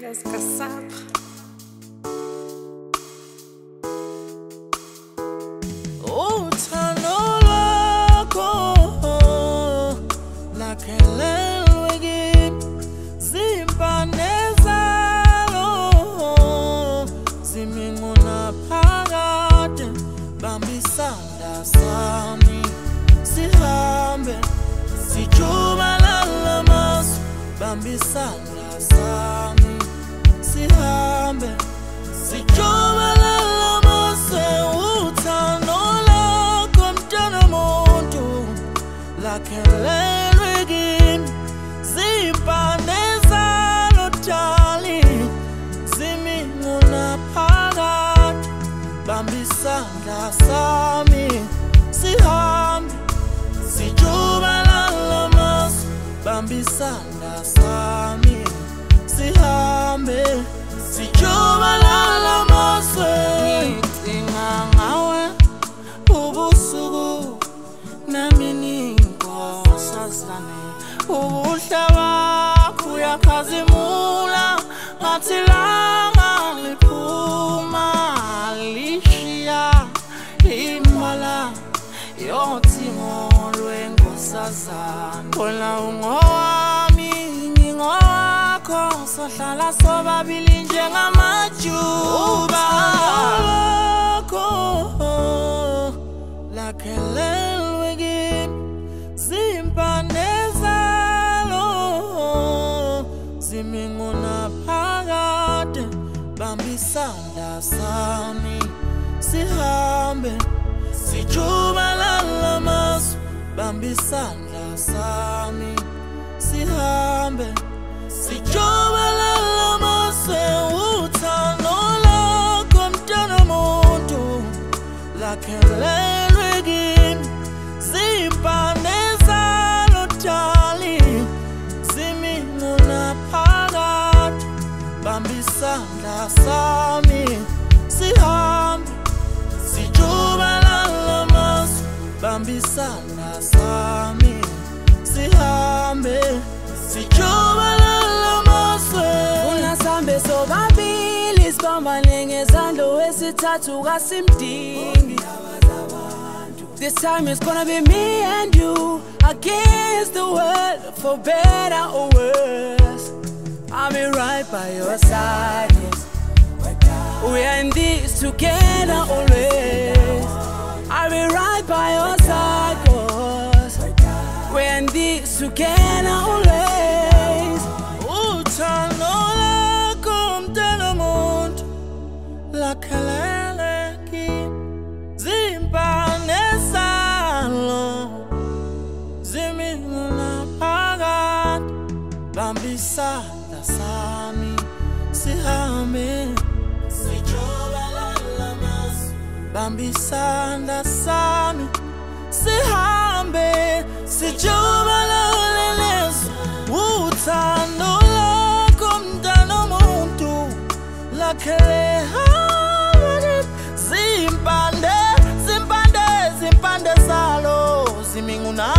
Carlos Casab. Uthando lwakho lakhelelwe kimi, zimpande zalo ziminguna phakade. Bamba isandla sami sihambe sijubalala amazwi. Bamba isandla sami sihambe sijubalala amazwi. Uthando lakho mntwana muntu lakhelelwe kimi, zimpande zalo dali ziminguna phakade. Bamba isandla sami sihambe sijubalala amazwi. Bamba isandla sami sihambe sijubalala amazwi. Ngidinga ngawe ubusuku nemini nkosazane, ubuhle bakho uyakhazimula ngathi ilanga liphuma lishiya imbala yothimo lwenkosazane. Khona ungowami ngingowakho, sohlala sobabili njengamajuba. Lakhelelwe kimi, zimpande zalo ziminguna phakade. Bamba isandla sami sihambe sijubalala amazwi. Bamba isandla sami sihambe sijubalala amazwi. Uthando lakho mntwana muntu lakhelelwe kimi, zimpande zalo dali ziminguna phakade. Bamba isandla sami sihambe sijubalala amazwi. Bamba isandla sami sihambe sijubalala amazwi. Unasambe sobabili sibambane ngezandla, wesithathu kasimdingi. This time it's gonna be me and you against the world, for better or worse. I'll be right by your side, yes. We are in this together always. I'll be right by your side, cause we're in this together always. Uthando lakho mntwana muntu lakhelelwe kimi, zimpande zalo ziminguna phakade. Bamba isandla sami sihambe sijubalala amazwi. Bamba isandla sami sihambe sijubalala amazwi. Uthando lakho mntwana muntu lakhelelwe kimi, zimpande zalo ziminguna